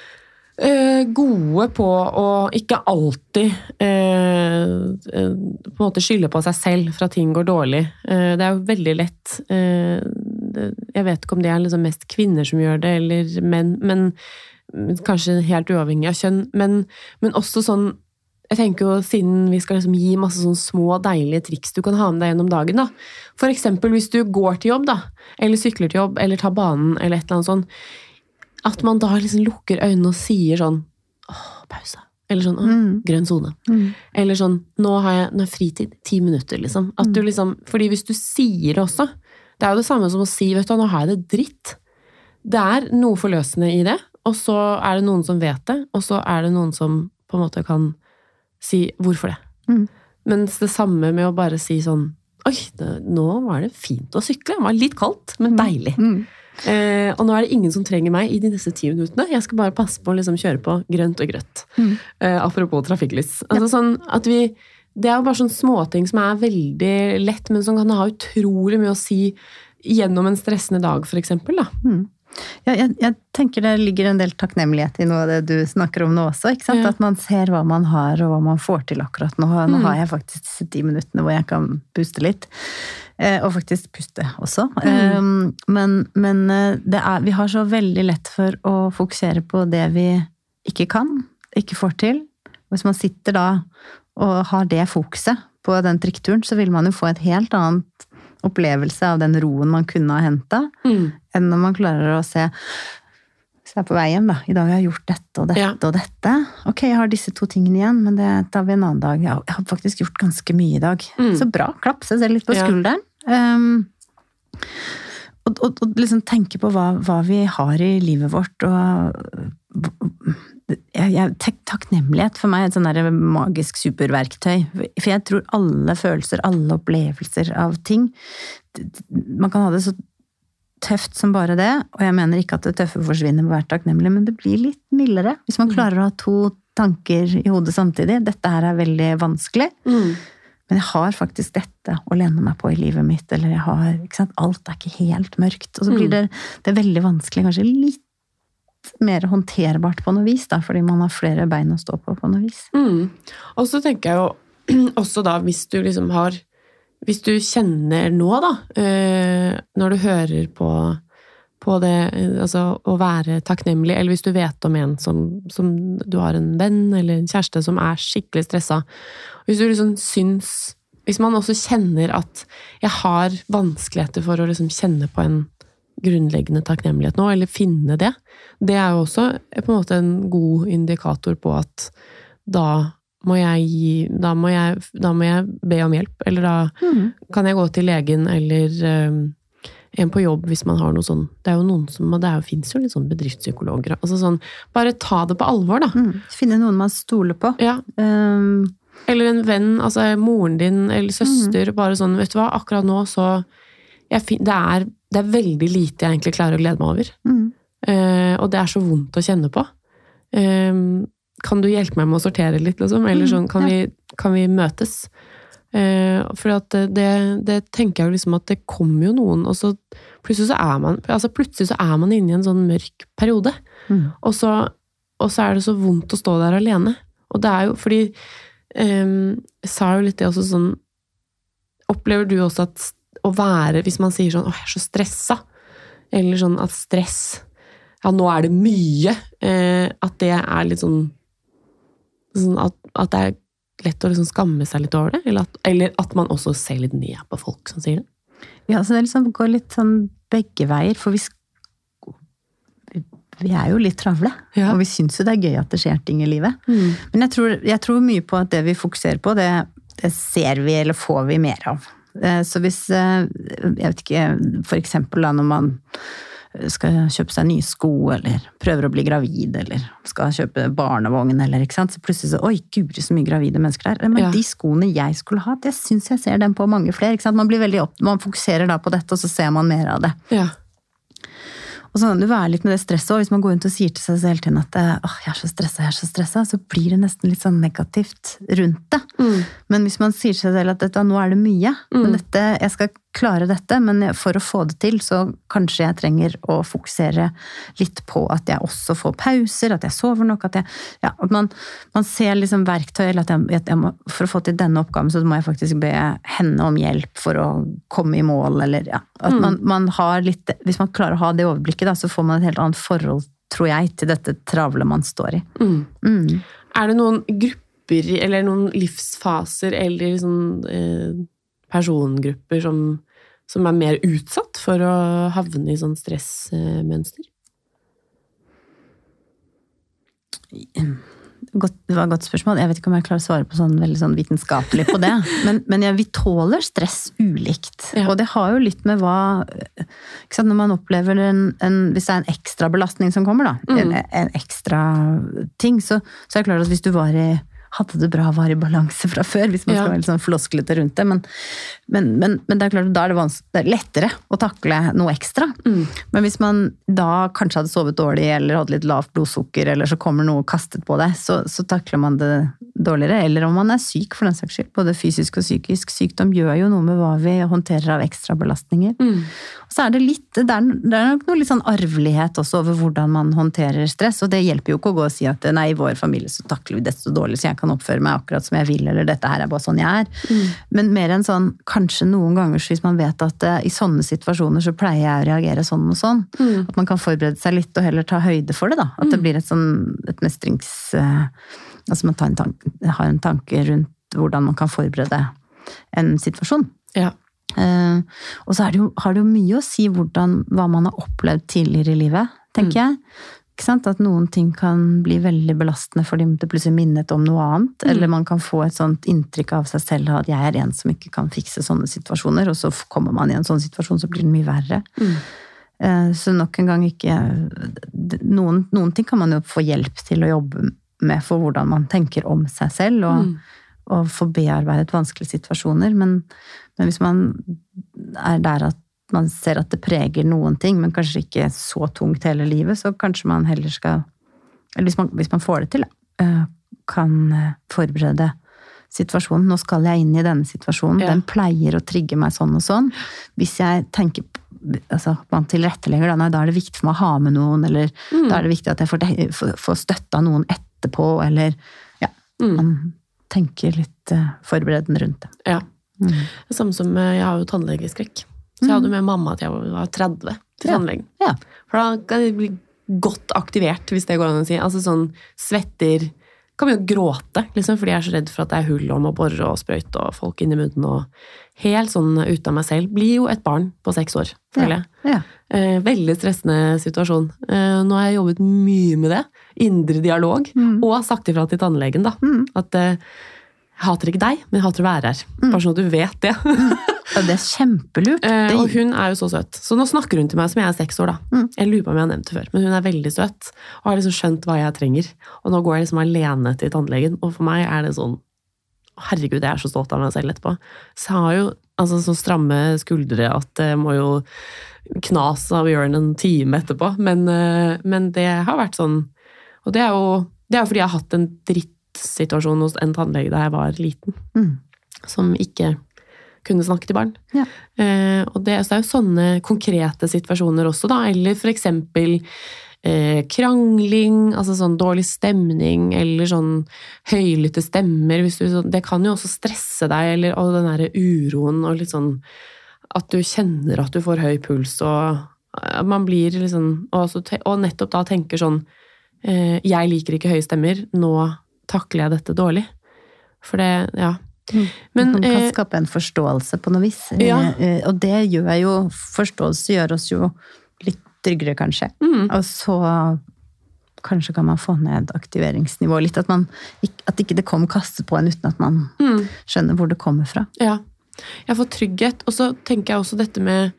gode på å ikke alltid på en måte skylde på seg selv for at ting går dårlig. Det jo veldig lett, jeg vet ikke om det liksom mest kvinner som gjør det, eller menn, men kanskje helt uavhengig av kjønn, men også sånn, jeg tenker jo, siden vi skal liksom gi masse sånne små, deilige triks du kan ha med deg gjennom dagen da. For eksempel hvis du går til jobb da, eller sykler til jobb, eller tar banen, eller et eller annet sånn, at man da liksom lukker øynene og sier sånn, pause. Eller sånn, grønn zone. Eller sånn, nå har jeg fritid, 10 minutter liksom. At du liksom, fordi hvis du sier det også, det jo det samme som å si, vet du, nå har jeg det dritt. Det noe forløsende i det, og så det noen som vet det, og så det noen som på en måte kan si hvorfor det. Mens det samme med å bare si sånn, oi, nå var det fint å sykle, det var litt kaldt, men deilig. Og nå det ingen som trenger meg i de neste 10 minuttene, jeg skal bare passe på å liksom kjøre på grønt og grøtt. Apropos trafikklys. Altså sånn at det jo bare sånne småting som veldig lett, men som kan ha utrolig mye å si gjennom en stressende dag, for eksempel da. Ja, jeg tenker det ligger en del takknemlighet i noe av det du snakker om nå også, ikke sant? At man ser hva man har og hva man får til akkurat nå. Nå har jeg faktisk disse 10 minuttene hvor jeg kan puste litt, og faktisk puste også. Men vi har så veldig lett for å fokusere på det vi ikke kan, ikke får til. Hvis man sitter da og har det fokuset på den trikkturen, så vil man jo få et helt annet opplevelse av den roen man kunne ha hentet, enn når man klarer å se på vei hjem da, i dag har jeg gjort dette og dette og dette. Ok, jeg har disse 2 tingene igjen, men det tar vi en annen dag. Ja, jeg har faktisk gjort ganske mye i dag. Så bra, klapp seg selv litt på skulderen. Og liksom tenke på hva vi har i livet vårt, og takknemlighet for meg et sånn der magisk superverktøy, for jeg tror alle følelser, alle opplevelser av ting, man kan ha det så tøft som bare det, og jeg mener ikke at det tøffe forsvinner på å være takknemlig, men det blir litt mildere hvis man klarer å ha 2 tanker i hodet samtidig. Dette her veldig vanskelig, men jeg har faktisk dette å lene meg på i livet mitt, eller jeg har, ikke sant, alt ikke helt mørkt, og så blir det veldig vanskelig, kanskje litt mer håndterbart på noe vis da, fordi man har flere bein å stå på noe vis. Og så tenker jeg jo også da, hvis du kjenner nå da, når du hører på det, altså å være takknemlig, eller hvis du vet om en som du har en venn eller en kjæreste som skikkelig stresset, hvis du liksom hvis man også kjenner at jeg har vanskeligheter for å liksom kjenne på en grunnleggende takknemlighet nå, eller finne det jo også på en måte en god indikator på at da da må jeg be om hjelp, eller da kan jeg gå til legen, eller en på jobb hvis man har noe sånn. Det er jo noen finnes jo litt sånn bedriftspsykologer, altså sånn, bare ta det på alvor da. Finne noen man stoler på. Ja. Eller en venn, altså moren din, eller søster, bare sånn, vet du hva, akkurat nå så, det er veldig lite jeg egentlig klarer å glede meg over. Og det er så vondt å kjenne på. Kan du hjelpe meg med å sortere litt, liksom? Eller sånn, kan vi møtes? For at det tenker jeg jo liksom at det kommer jo noen, og så plutselig så er man inne i en sånn mørk periode. Og så er det så vondt å stå der alene. Og det er jo, fordi jeg sa jo litt det også sånn, opplever du også at å være, hvis man sier sånn, jeg er så stresset, eller sånn at stress, ja, nå er det mye, at det er litt sånn at det er lett å liksom skamme seg litt over det, eller at man også ser litt ned på folk som sier det. Ja, så det liksom går litt sånn begge veier, for vi er jo litt travle, og vi synes jo det er gøy at det skjer ting i livet. Men jeg tror mye på at det vi fokuserer på, det ser vi eller får vi mer av. Så hvis, jeg vet ikke, for eksempel da når man skal kjøpe seg nye sko, eller prøver å bli gravid, eller skal kjøpe barnevogn, eller ikke sant, så plutselig så, oi, guri, så mye gravide mennesker der. Men de skoene jeg skulle ha, det synes jeg ser dem på mange flere, ikke sant? Man fokuserer da på dette, og så ser man mer av det. Ja. Og så kan du være litt med det stresset, og hvis man går rundt og sier til seg selv hele tiden at jeg er så stresset, så blir det nesten litt sånn negativt rundt det. Men hvis man sier til seg selv at nå er det mye, men jeg skal klare dette, men for å få det til, så kanskje jeg trenger å fokusere litt på at jeg også får pauser, at jeg sover nok, at man ser liksom verktøy, eller at jeg må, for å få til denne oppgaven, så må jeg faktisk be henne om hjelp for å komme i mål, eller at man har litt, hvis man klarer å ha det overblikket da, så får man et helt annet forhold, tror jeg, til dette travle man står i. Er det noen grupper, eller noen livsfaser, eller sånn persongrupper som er mer utsatt for å havne i sånn stressmønster? Det var et godt spørsmål. Jeg vet ikke om jeg klarer å svare på veldig sånn vitenskapelig på det. Men vi tåler stress ulikt. Og det har jo litt med hva, ikke sant, når man opplever hvis det er en ekstra belastning som kommer da, en ekstra ting, så er det klart at hvis du hadde det bra, var i balanse fra før, hvis man skal være litt sånn flosklete rundt det, men det er klart at da det er lettere å takle noe ekstra. Men hvis man da kanskje hadde sovet dårlig, eller hadde litt lavt blodsukker, eller så kommer noe kastet på deg, så takler man det dårligere, eller om man er syk for den saks skyld, både fysisk og psykisk. Sykdom gjør jo noe med hva vi håndterer av ekstra belastninger. Og så er det nok noe litt sånn arvelighet også over hvordan man håndterer stress, og det hjelper jo ikke å gå og si at nei, i vår familie så takler vi det så dårlig, så jeg kan oppføre meg akkurat som jeg vil, eller dette her er bare sånn jeg er. Men mer enn sånn, kanskje noen ganger hvis man vet at i sånne situasjoner så pleier jeg å reagere sånn og sånn, at man kan forberede seg litt og heller ta høyde for det da, at det blir et mestrings... Altså man har en tanke rundt hvordan man kan forberede en situasjon. Ja. Og så har det jo mye å si hva man har opplevd tidligere i livet, tenker jeg. Ikke sant? At noen ting kan bli veldig belastende fordi det plutselig minnet om noe annet, eller man kan få et sånt inntrykk av seg selv at jeg er en som ikke kan fikse sånne situasjoner, og så kommer man i en sånn situasjon så blir det mye verre. Så nok en gang ikke... Noen ting kan man jo få hjelp til å jobbe med for hvordan man tenker om seg selv, og få bearbeidet vanskelige situasjoner, men hvis man er der at man ser at det preger noen ting, men kanskje ikke så tungt hele livet, så kanskje man heller skal, eller hvis man får det til, kan forberede situasjonen. Nå skal jeg inn i denne situasjonen, den pleier å trigge meg sånn og sånn. Hvis jeg tenker, altså man tilrettelegger, da er det viktig for meg å ha med noen, eller da er det viktig at jeg får støtte av noen etterpå, eller man tenker litt forberedende rundt det. Ja. Det samme som jeg har jo tannlegeskrekk. Så jeg hadde med mamma at jeg var 30 til tannlegen. Ja. For da kan jeg bli godt aktivert, hvis det går an å si. Altså sånn svetter, kan begynne å gråte, liksom, fordi jeg er så redd for at det er hull om å borre og sprøyte og folk inn i munnen og helt sånn ut av meg selv. Blir jo et barn på 6 år, føler jeg. Ja. Veldig stressende situasjon. Nå har jeg jobbet mye med det, indre dialog, og sagt ifra til tannlegen da, at jeg hater ikke deg, men jeg hater å være her. Bare sånn at du vet det. Ja, det er kjempelurt. Og hun er jo så søt. Så nå snakker hun til meg som jeg er 6 år da. Jeg lurer på om jeg har nevnt det før, men hun er veldig søt, og har liksom skjønt hva jeg trenger. Og nå går jeg liksom alene til tannlegen, og for meg er det sånn, herregud, jeg er så stolt av meg selv etterpå. Så jeg har jo altså, så stramme skuldre at det må jo knas av å gjøre en time etterpå, men det har vært sånn, og det er jo fordi jeg har hatt en drittsituasjon hos en tannlege da jeg var liten, som ikke kunne snakke til barn. Ja. Og så er jo sånne konkrete situasjoner også da, eller for eksempel krangling, altså sånn dårlig stemning, eller sånn høylytte stemmer, det kan jo også stresse deg, eller og den der uroen, og litt sånn at du kjenner at du får høy puls, og man blir liksom, og nettopp da tenker sånn, jeg liker ikke høye stemmer, nå takler jeg dette dårlig. For det, ja. Men, man kan skape en forståelse på noe vis, og det gjør jo, forståelse gjør oss jo litt tryggere kanskje, og så kanskje kan man få ned aktiveringsnivået litt, at ikke det kommer kastet på en uten at man skjønner hvor det kommer fra. Ja, jeg får trygghet, og så tenker jeg også dette med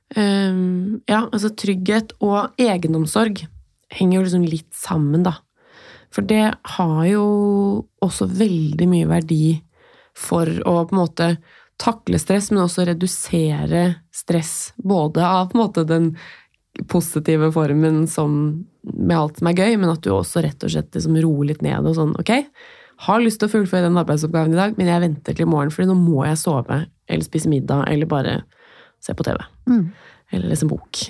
altså trygghet og egenomsorg henger jo liksom litt sammen da, for det har jo også veldig mye verdi for å på en måte takle stress, men også redusere stress, både av på en måte den positive formen som med alt som er gøy, men at du også rett og slett liksom roer litt ned og sånn, ok, har lyst til å fullføre den arbeidsoppgaven i dag, men jeg venter til i morgen, for nå må jeg sove, eller spise middag, eller bare se på TV, eller lese en bok.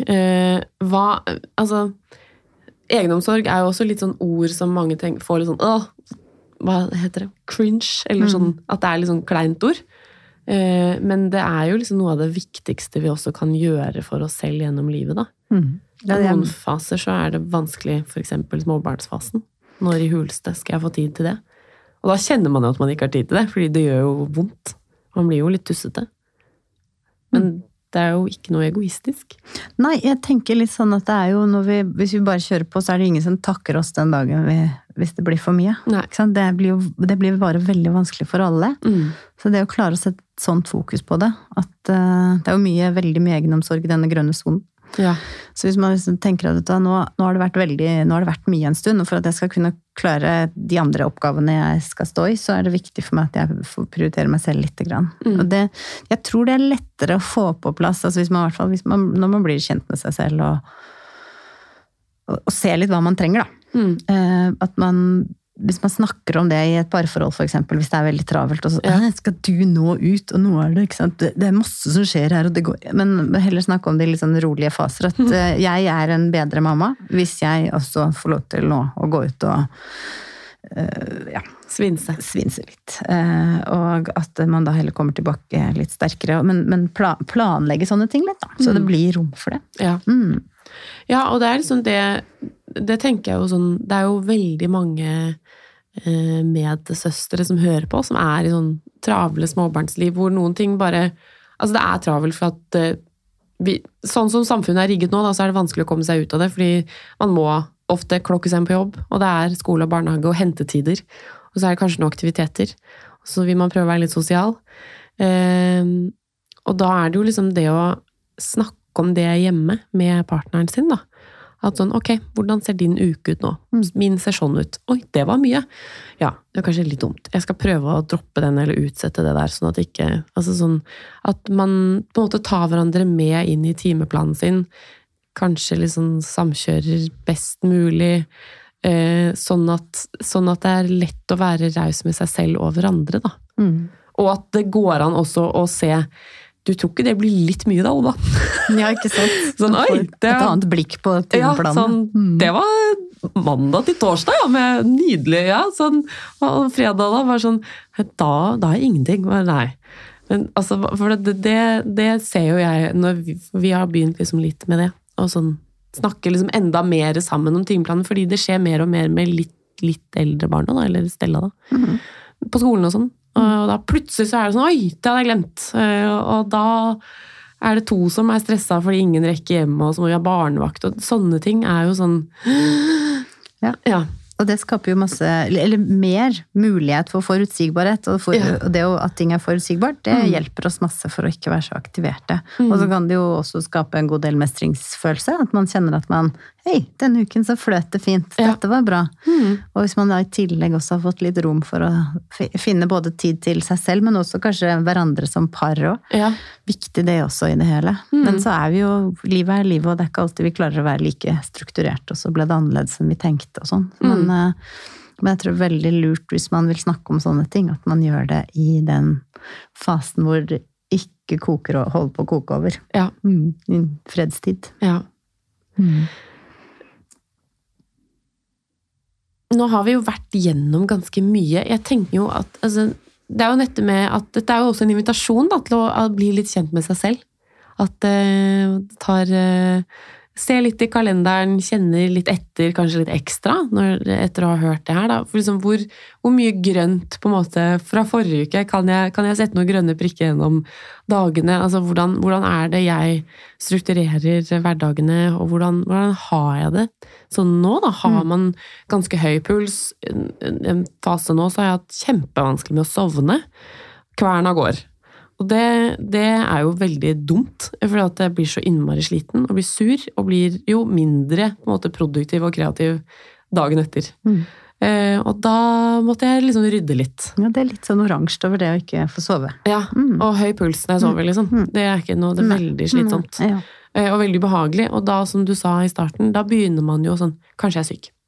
Altså, egenomsorg er jo også litt sånn ord som mange får litt sånn, hva heter det? Cringe, eller sånn, at det er litt sånn kleint ord. Men det er jo liksom noe av det viktigste vi også kan gjøre for oss selv gjennom livet da. I noen faser så er det vanskelig, for eksempel småbarnsfasen. Når i huleste skal jeg få tid til det? Og da kjenner man jo at man ikke har tid til det, fordi det gjør jo vondt. Man blir jo litt tussete. Men det er jo ikke noe egoistisk. Nei, jeg tenker litt sånn at det er jo hvis vi bare kjører på, så er det ingen som takker oss den dagen hvis det blir for mye. Det blir bare veldig vanskelig for alle. Så det å klare å sette sånt fokus på det, at det er jo veldig mye egenomsorg i denne grønne zonen. Ja. Så hvis man liksom tenker at nå har det vært mye en stund, og for at jeg skal kunne klare de andre oppgavene jeg skal stå i, så er det viktig for meg at jeg får prioritere meg selv litt grann. Og jeg tror det er lettere å få på plass, altså når man blir kjent med seg selv og ser litt hva man trenger da. At hvis man snakker om det i et parforhold for eksempel, hvis det er veldig travelt, og så skal du nå ut, og nå er det, ikke sant? Det er masse som skjer her, og det går, men heller snakke om det i litt sånn rolige faser, at jeg er en bedre mamma, hvis jeg også får lov til nå å gå ut og svinse litt. Og at man da heller kommer tilbake litt sterkere, men planlegge sånne ting litt da, så det blir rom for det. Ja, og det er liksom det tenker jeg jo sånn, det er jo veldig mange medsøstre som hører på, som er i sånn travle småbarnsliv, hvor noen ting bare, altså det er travelt for at sånn som samfunnet er rigget nå, da, så er det vanskelig å komme seg ut av det, fordi man må ofte klokke seg på jobb, og det er skole og barnehage og hentetider, og så er det kanskje noen aktiviteter, og så vil man prøve å være litt sosial. Og da er det jo liksom det å snakke om det hjemme med partneren sin da. At sånn, ok, hvordan ser din uke ut nå? Min ser sånn ut. Oi, det var mye. Ja, det er kanskje litt dumt. Jeg skal prøve å droppe den eller utsette det der, sånn at ikke, altså sånn, at man på en måte tar hverandre med inn i timeplanen sin, kanskje liksom samkjører best mulig, sånn at det er lett å være raus med seg selv og hverandre da. Og at det går an også å se, du tror ikke det blir litt mye da, Oda? Ja, ikke sant. Sånn, oi, et annet blikk på timeplanen. Ja, sånn, det var mandag til torsdag, ja, med nydelig, ja, sånn, og fredag da var sånn, da er ingenting, nei. Men altså, for det ser jo jeg, når vi har begynt liksom litt med det, og sånn, snakke liksom enda mer sammen om timeplanen, fordi det skjer mer og mer med litt litt eldre barn da, eller Stella da, på skolen og sånn. Og da plutselig så det sånn, oi, det hadde jeg glemt. Og da det 2 som stresset fordi ingen rekker hjemme, og så må vi ha barnevakt, og sånne ting jo sånn... Ja. Og det skaper jo masse, eller mer mulighet for forutsigbarhet, og det at ting forutsigbart, det hjelper oss masse for å ikke være så aktiverte. Og så kan det jo også skape en god del mestringsfølelse, at man kjenner at man, hei, denne uken så fløt det fint, dette var bra. Og hvis man da I tillegg også har fått litt rom for å finne både tid til seg selv, men også kanskje hverandre som par også. Viktig det også I det hele. Men så vi jo, livet livet, og det ikke alltid vi klarer å være like strukturert, og så ble det annerledes som vi tenkte og sånn. Men jeg tror veldig lurt hvis man vil snakke om sånne ting, at man gjør det I den fasen hvor det ikke koker og holder på å koke over. I fredstid. Nå har vi jo vært gjennom ganske mye. Jeg tenker jo at, altså, det jo nettopp med at dette jo også en invitasjon da, til å bli litt kjent med seg selv. At det se litt I kalenderen, kjenner litt etter, kanskje litt ekstra, etter å ha hørt det her da. For liksom, hvor mye grønt på en måte fra forrige uke kan jeg sette noen grønne prikker gjennom dagene? Altså, hvordan det jeg strukturerer hverdagene, og hvordan har jeg det? Så nå da, har man ganske høy puls. En fase nå så har jeg hatt kjempevanskelig med å sovne. Kverna går. Og det jo veldig dumt, for at jeg blir så innmari sliten, og blir sur, og blir jo mindre på en måte, produktiv og kreativ dagen etter. Og da måtte jeg liksom rydde litt. Ja, det litt sånn oransje over det å ikke få sove. Ja, og høy puls når jeg sover, liksom. Det ikke noe, det veldig slitsomt. Og veldig behagelig. Og da, som du sa I starten, da begynner man jo sånn, kanskje jeg syk.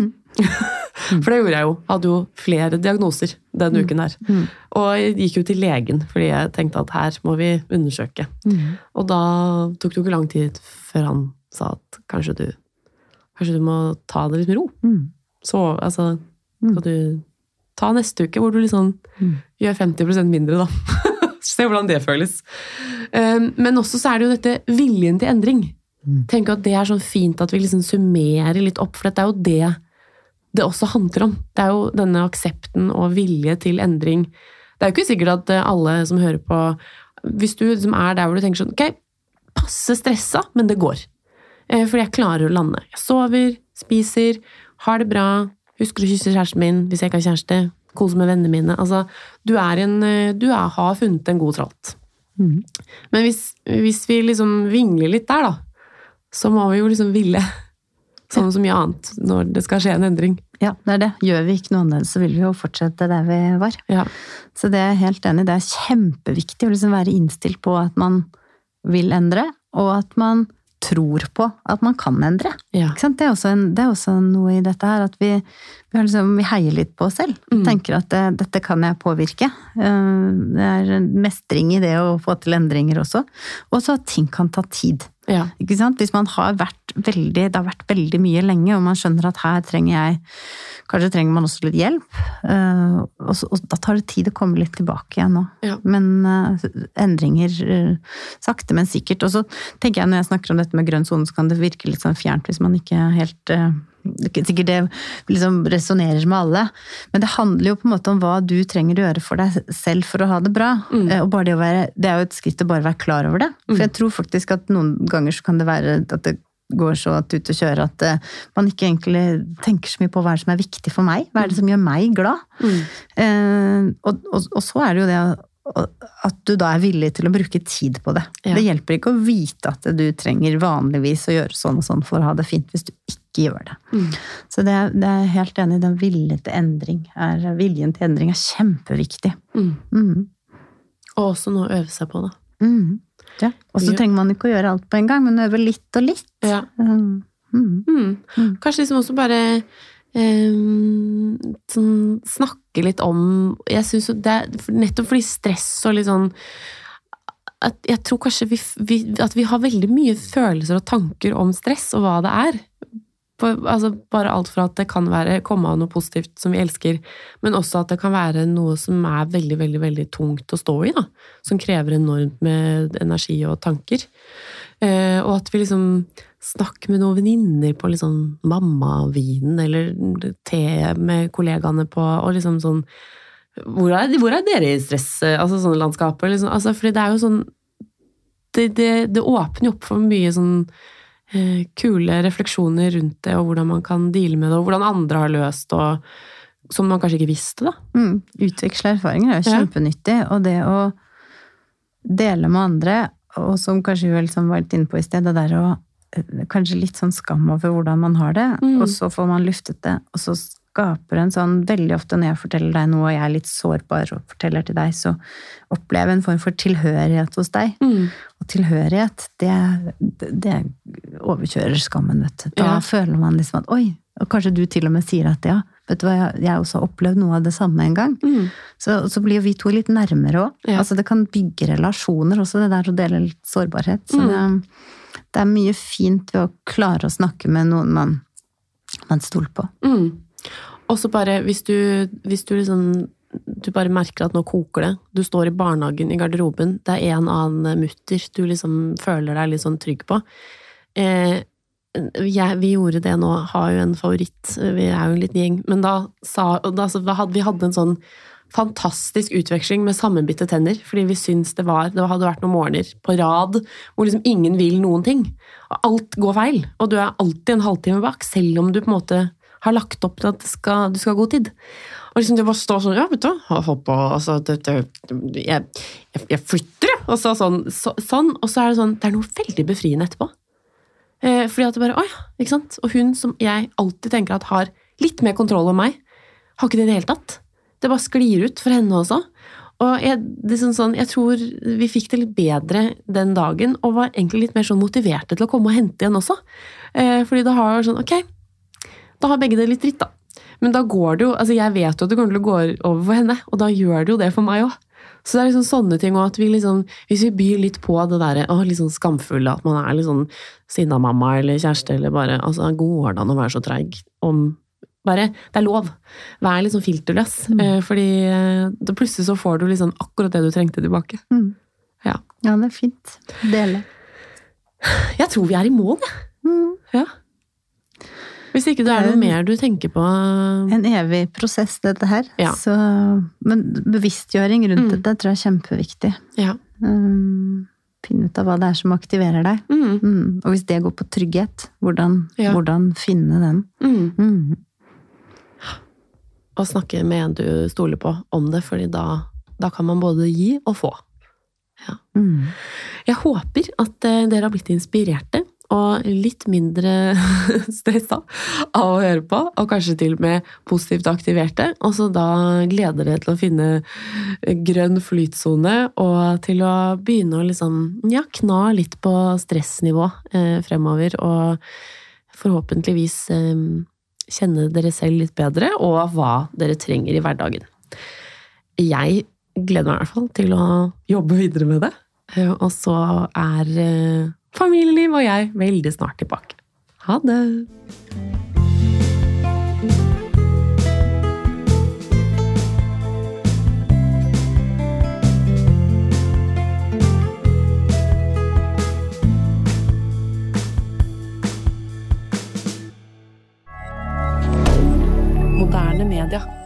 For det gjorde jeg jo. Hadde jo flere diagnoser den uken her. Og jeg gikk jo til legen, fordi jeg tenkte at her må vi undersøke. Og da tok det jo ikke lang tid før han sa at kanskje du må ta det litt med ro. Så, altså, skal du ta neste uke, hvor du liksom gjør 50% mindre da. Se hvordan det føles. Men også så det jo dette viljen til endring. Tenk at det sånn fint at vi liksom summerer litt opp, for det jo det også handler om. Det jo denne aksepten og vilje til endring. Det jo ikke sikkert at alle som hører på, hvis du liksom der hvor du tenker sånn, ok, passe stressa, men det går. Fordi jeg klarer å lande. Jeg sover, spiser, har det bra, husker å kysse kjæresten min hvis jeg ikke har kjæreste, kose med vennene mine. Altså, du har funnet en god tralt. Men hvis vi liksom vingler litt der da, så må vi jo liksom ville sånn som mye annet når det skal skje en endring. Ja, det det. Gjør vi ikke noe annet, så vil vi jo fortsette der vi var. Ja. Så det helt enig. Det kjempeviktig å liksom være innstilt på at man vil endre, og at man tror på at man kan endre. Ja. Ikke sant? Det også noe I dette her, at vi heier litt på oss selv. Tenker at dette kan jeg påvirke. Det en mestring I det å få til endringer også. Og så at ting kan ta tid. Ja. Ikke sant? Hvis man det har vært veldig mye lenge, og man skjønner at her kanskje trenger man også litt hjelp, og da tar det tid å komme litt tilbake igjen nå. Ja. Men endringer sakte, men sikkert. Og så tenker jeg, når jeg snakker om dette med grønn zone, så kan det virke litt sånn fjernt hvis man ikke helt sikkert det liksom resonerer med alle, men det handler jo på en måte om hva du trenger å gjøre for deg selv for å ha det bra, og bare det jo et skritt å bare være klar over det, for jeg tror faktisk at noen ganger så kan det være at det går så ut å kjøre at man ikke egentlig tenker så mye på hva det som viktig for meg, hva det som gjør meg glad, og så det jo det at du da villig til å bruke tid på det. Ja. Det hjelper ikke å vite at du trenger vanligvis å gjøre sånn og sånn for å ha det fint hvis du ikke gjør det. Så det helt enig, den viljen til endring kjempeviktig. Og også noe å øve seg på da. Ja. Og så trenger man ikke å gjøre alt på en gang, men øve litt og litt. Ja. Kanskje liksom også bare sånn, snakke litt om, jeg synes jo nettopp fordi stress og litt sånn, at jeg tror kanskje at vi har veldig mye følelser og tanker om stress og hva det altså bare alt fra at det kan komme av noe positivt som vi elsker, men også at det kan være noe som veldig, veldig, veldig tungt å stå i, da. Som krever enormt med energi og tanker. Og at vi liksom snakker med noen venninner på liksom mammavinen, eller te med kollegaene på, og liksom sånn, hvor dere i stress, altså sånne landskaper, liksom, altså, fordi det jo sånn, det åpner jo opp for mye sånn kule refleksjoner rundt det, og hvordan man kan deale med det, og hvordan andre har løst, og som man kanskje ikke visste, da. Utveksle erfaringer jo kjempenyttig, og det å dele med andre, og som kanskje vi liksom var litt inne på i sted, det der å kanskje litt sånn skam over hvordan man har det, og så får man luftet det, og så skaper en sånn, veldig ofte når jeg forteller deg noe, og jeg litt sårbar og forteller til deg, så opplever jeg en form for tilhørighet hos deg. Og tilhørighet, det overkjører skammen, vet du. Da føler man liksom at, oi, og kanskje du til og med sier at ja, vet du hva, jeg også har opplevd noe av det samme en gang. Så blir vi to litt nærmere også. Altså det kan bygge relasjoner også, det der å dele litt sårbarhet. Så det mye fint ved å klare å snakke med noen man stoler på. Og så bare, hvis du liksom, du bare merker at nå koker det, du står i barnehagen i garderoben, det en annen mutter du liksom føler deg litt sånn trygg på. Vi gjorde det nå, har jo en favoritt, vi jo en liten gjeng, men vi hadde en sånn fantastisk utveksling med sammenbitte tenner, fordi vi syntes det hadde vært noen morgener på rad, hvor liksom ingen vil noen ting, og alt går feil, og du alltid en halvtime bak, selv om du på en måte har lagt opp til at du skal ha god tid. Og liksom det bare står sånn, ja, vet du, altså, jeg flytter, og så sånn, og så det sånn, det noe veldig befriende etterpå. Fordi at det bare, ikke sant? Og hun som jeg alltid tenker at har litt mer kontroll over meg, har ikke det i det hele tatt. Det bare sklir ut for henne også. Og jeg tror vi fikk det litt bedre den dagen, og var egentlig litt mer sånn motiverte til å komme og hente igjen også. Fordi da har sånn, ok, da har begge det litt dritt da. Men da går det jo, altså jeg vet jo at det kommer til å gå over for henne, og da gjør det jo det for meg også. Så det liksom sånne ting, og at vi liksom, hvis vi byr litt på det der, litt sånn skamfulle, at man litt sånn sinna mamma eller kjæreste, eller bare, altså går det an å være så treig om, bare, det lov. Vær litt sånn filterløs, fordi da plutselig så får du liksom akkurat det du trengte tilbake. Ja, det fint. Dele. Jeg tror vi i mål, ja. Hvis ikke det noe mer du tenker på... En evig prosess, dette her. Ja. Så, men bevisstgjøring rundt dette tror jeg kjempeviktig. Ja. Finne ut av hva det som aktiverer deg. Og hvis det går på trygghet, hvordan finne den? Og snakke med en du stoler på om det, fordi da kan man både gi og få. Ja. Jeg håper at dere har blitt inspirerte, og litt mindre stresset av å høre på, og kanskje til og med positivt aktiverte, og så da gleder dere til å finne grønn flytsone, og til å begynne å liksom, kna litt på stressnivå fremover, og forhåpentligvis kjenne dere selv litt bedre, og hva dere trenger i hverdagen. Jeg gleder meg i hvert fall til å jobbe videre med det, og så familieliv og jeg veldig snart tilbake. Ha det! Moderne media.